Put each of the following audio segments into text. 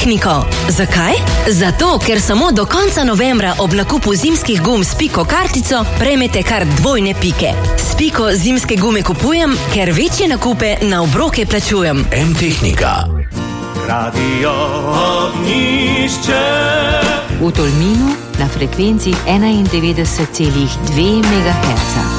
tehniko. Zakaj? Zato, ker samo do konca novembra ob nakupu zimskih gum s Piko kartico prejmete kar 2 pike. S Piko zimske gume kupujem, ker večje nakupe na obroke plačujem. M-tehnika. Radio Ognjišče. V Tolminu na frekvenci 91,2 MHz.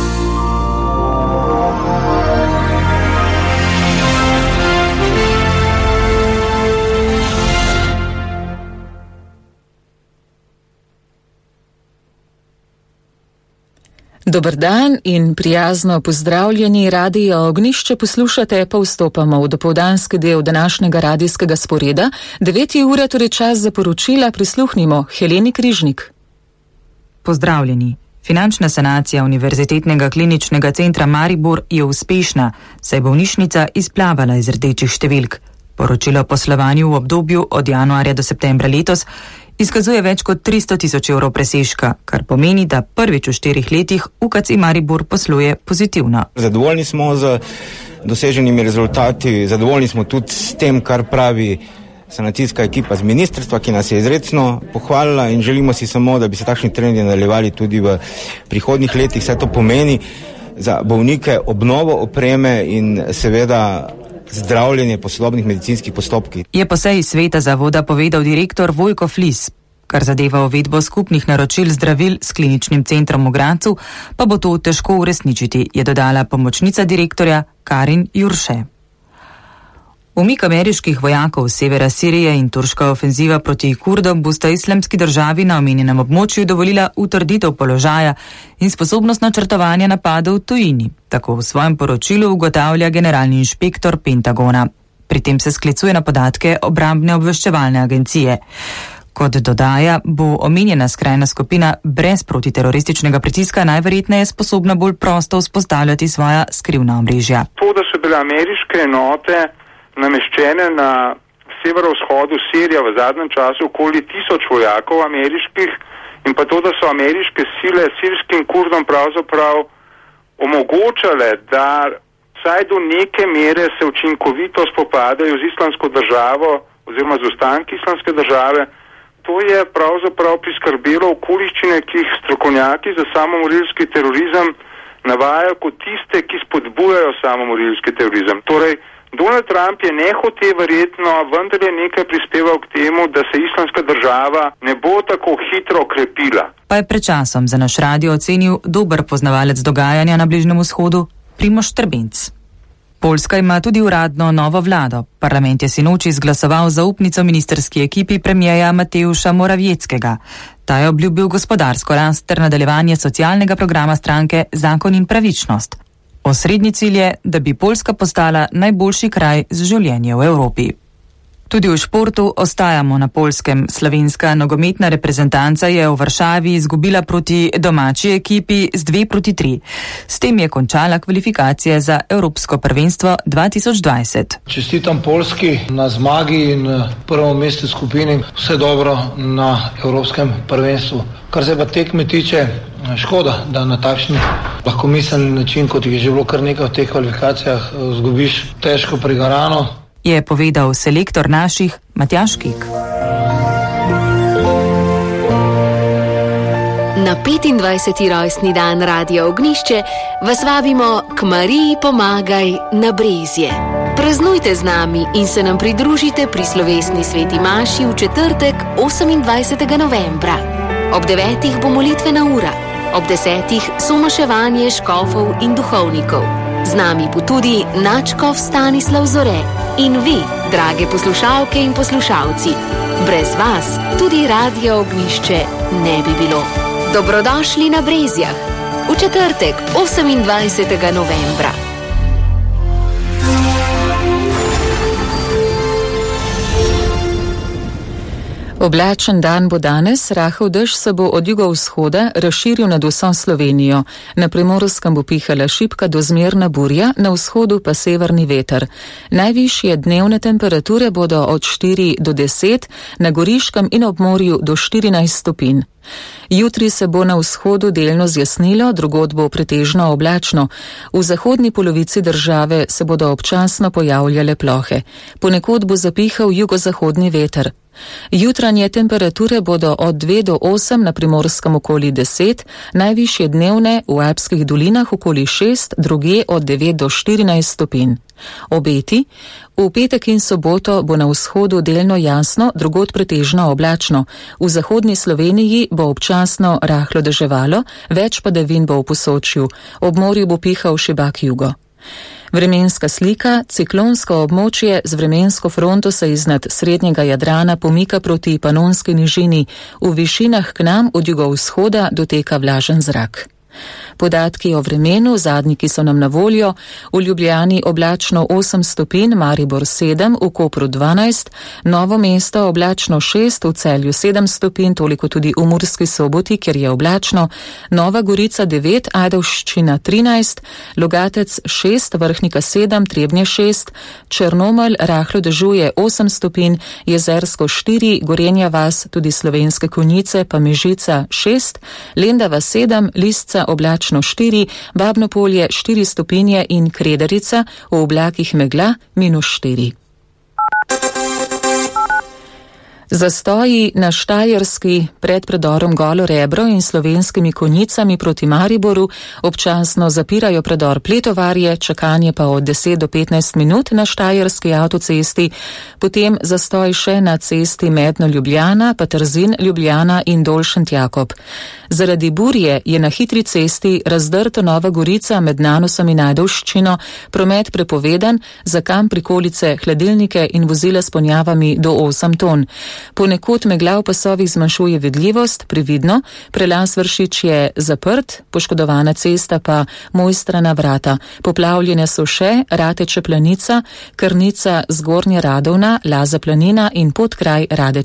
Dober dan in prijazno pozdravljeni. Radio Ognjišče poslušate, pa vstopamo v dopoldanski del današnjega radijskega sporeda. 9 ure, torej čas za poročila, prisluhnimo Heleni Križnik. Pozdravljeni. Finančna sanacija Univerzitetnega kliničnega centra Maribor je uspešna, saj je bolnišnica izplavala iz rdečih številk. Poročilo o poslovanju v obdobju od januarja do septembra letos izkazuje več kot 300 tisoč evrov presežka, kar pomeni, da prvič v 4 letih UKC Maribor posluje pozitivno. Zadovoljni smo z doseženimi rezultati, zadovoljni smo tudi s tem, kar pravi sanacijska ekipa z ministrstva, ki nas je izredno pohvalila, in želimo si samo, da bi se takšni trendi nadaljevali tudi v prihodnjih letih. Vse to pomeni za bolnike obnovo opreme in seveda zdravljenje po sodobnih medicinskih postopkih. Je po seji sveta zavoda povedal direktor Vojko Flis. Kar zadeva uvedbo skupnih naročil zdravil s kliničnim centrom v Gradcu, pa bo to težko uresničiti, je dodala pomočnica direktorja Karin Jurše. Umik ameriških vojakov z severa Sirije in turška ofenziva proti Kurdom bosta Islamski državi na omenjenem območju dovolila utrditev položaja in sposobnost načrtovanja napadov v tujini. Tako v svojem poročilu ugotavlja generalni inšpektor Pentagona. Pri tem se sklicuje na podatke obrambne obveščevalne agencije. Kot dodaja, bo omenjena skrajna skupina brez protiterorističnega pritiska najverjetneje sposobna bolj prosto vzpostavljati svoja skrivna omrežja. To, da so bile ameriške enote nameščene na severovzhodu Sirije v zadnjem času okoli 1000 vojakov ameriških, in pa to, da so ameriške sile sirskim Kurdom pravzaprav omogočale, da vsaj do neke mere se učinkovito spopadajo z islamsko državo oziroma z ostanki islamske države, to je pravzaprav priskrbelo okoliščine, ki jih strokovnjaki za samomorilski terorizem navajajo kot tiste, ki spodbujajo samomorilski terorizem. Torej, Donald Trump je nehote verjetno vendarle nekaj prispeval k temu, da se islamska država ne bo tako hitro okrepila. Pa je pred časom za naš radio ocenil dober poznavalec dogajanja na Bližnjem vzhodu, Primož Trbenc. Poljska ima tudi uradno novo vlado. Parlament je sinoči izglasoval zaupnico ministerski ekipi premijeja Mateuša Moravieckega. Ta je obljubil gospodarsko rast ter nadaljevanje socialnega programa stranke Zakon in pravičnost. Osrednji cilj je, da bi Poljska postala najboljši kraj za življenje v Evropi. Tudi v športu ostajamo na Poljskem. Slovenska nogometna reprezentanca je v Varšavi izgubila proti domači ekipi z 2-3. S tem je končala kvalifikacije za Evropsko prvenstvo 2020. Čestitam Poljski na zmagi in prvem mestu skupini. Vse dobro na Evropskem prvenstvu. Kar se pa tekme tiče, škoda, da na takšen lahkomiselni način, kot je že bilo kar nekaj v teh kvalifikacijah, izgubiš težko prigarano. Je povedal selektor naših Matjaž Kek. Na 25. rojstni dan Radio Ognjišče vas vabimo k Mariji Pomagaj na Brezje. Praznujte z nami in se nam pridružite pri slovesni sveti maši v četrtek 28. novembra. Ob 9. bo molitvena ura, ob 10. somaševanje škofov in duhovnikov. Z nami bo tudi nadškof Stanislav Zore in vi, drage poslušalke in poslušalci. Brez vas tudi Radio Ognjišče ne bi bilo. Dobrodošli na Brezjah v četrtek 28. novembra. Oblačen dan bo danes, rahel dež se bo od jugovzhoda razširil nad vso Slovenijo. Na Primorskem bo pihala šibka do zmerna burja, na vzhodu pa severni veter. Najvišje dnevne temperature bodo od 4 do 10, na Goriškem in ob morju do 14 stopinj. Jutri se bo na vzhodu delno zjasnilo, drugod bo pretežno oblačno. V zahodni polovici države se bodo občasno pojavljale plohe. Ponekod bo zapihal jugozahodni veter. Jutranje temperature bodo od 2 do 8 na Primorskem okoli 10, najvišje dnevne v Alpskih dolinah okoli 6, drugje od 9 do 14 stopinj. Obeti: v petek in soboto bo na vzhodu delno jasno, drugod pretežno oblačno. V zahodni Sloveniji bo občasno rahlo deževalo, več padavin bo v Posočju, ob morju bo pihal šibak jugo. Vremenska slika: ciklonsko območje z vremensko fronto se iznad srednjega Jadrana pomika proti Panonski nižini, v višinah k nam od jugovzhoda doteka vlažen zrak. Podatki o vremenu, zadnji, ki so nam na voljo: v Ljubljani oblačno 8 stopinj, Maribor 7, v Kopru 12, Novo mesto oblačno 6, v Celju 7 stopinj, toliko tudi v Murski Soboti, kjer je oblačno, Nova Gorica 9, Ajdovščina 13, Logatec 6, Vrhnika 7, Trebnje 6, Črnomelj rahlo dežuje 8 stopinj, Jezersko 4, Gorenja vas, tudi Slovenske Konjice pa Mežica 6, Lendava 7, Lisca oblačno 4, Babno Polje 4 stopinje in Kredarica v oblakih megla -4. Zastoji na Štajerski pred predorom Golo Rebro in Slovenskimi Konjicami proti Mariboru občasno zapirajo predor Pletovarje, čakanje pa od 10 do 15 minut na Štajerski avtocesti, potem zastoj še na cesti Medno-Ljubljana, pa Trzin-Ljubljana in Dolšent-Jakob. Zaradi burje je na hitri cesti razdrta Nova Gorica med Nanosom in Ajdovščino, promet prepovedan, za kam prikolice, hladilnike in vozila s ponjavami do 8 ton. Ponekod megla v pasovih zmanjšuje vidljivost, previdno, prelaz Vršič je zaprt, poškodovana cesta pa Mojstrana vrata. Poplavljene so še Rateče Planica, Krnica Zgornja Radovna, Laza Planina in podkraj Radeče.